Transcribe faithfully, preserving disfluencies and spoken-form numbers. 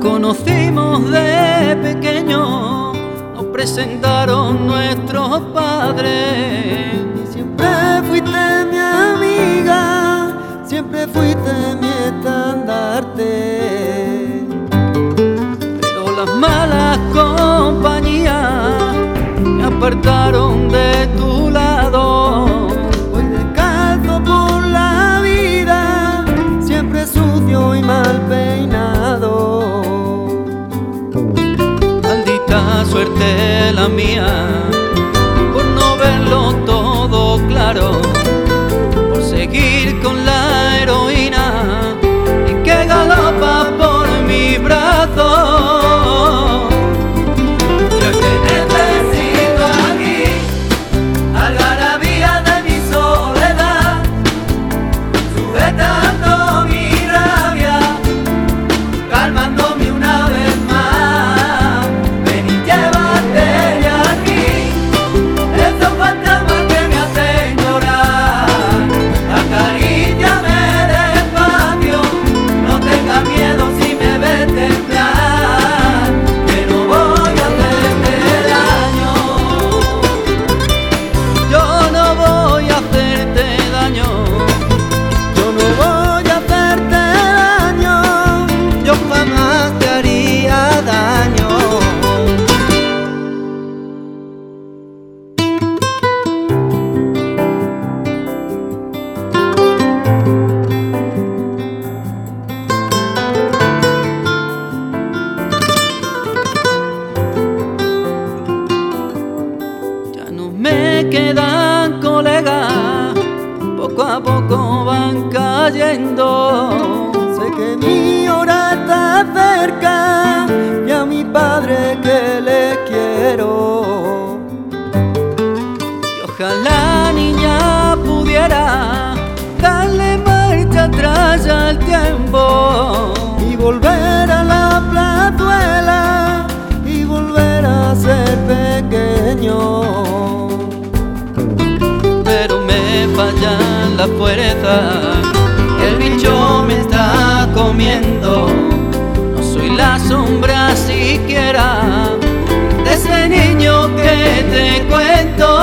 conocimos de pequeño, nos presentaron nuestros padres. Y siempre fuiste mi amiga, siempre fuiste mi estandarte. Pero las malas compañías me apartaron de tu lado. Voy descalzo por la vida, siempre sucio y mal peinado. Maldita suerte la mía, por no verlo todo claro, por seguir con la heroína y que galopa por mi brazo. Yo te necesito aquí, algarabía de mi soledad, sujetando mi rabia, calmándome una vez más. Ven y llévate de aquí esos fantasmas que me hacen llorar. Acaríciame despacio, no tengas miedo si me ves temblar, que no voy a hacerte daño. Yo no voy a hacerte daño, Yo no voy a hacerte daño, yo jamás te haría daño. ya no me quedan colegas, poco a poco van cayendo. Sé que mi hora está cerca y a mi padre que le quiero. Y ojalá niña pudiera darle marcha atrás al tiempo Y volver a la plazuela y volver a ser pequeño. pero me fallan las fuerzas, el bicho me está comiendo, no soy la sombra siquiera de ese niño que te cuento.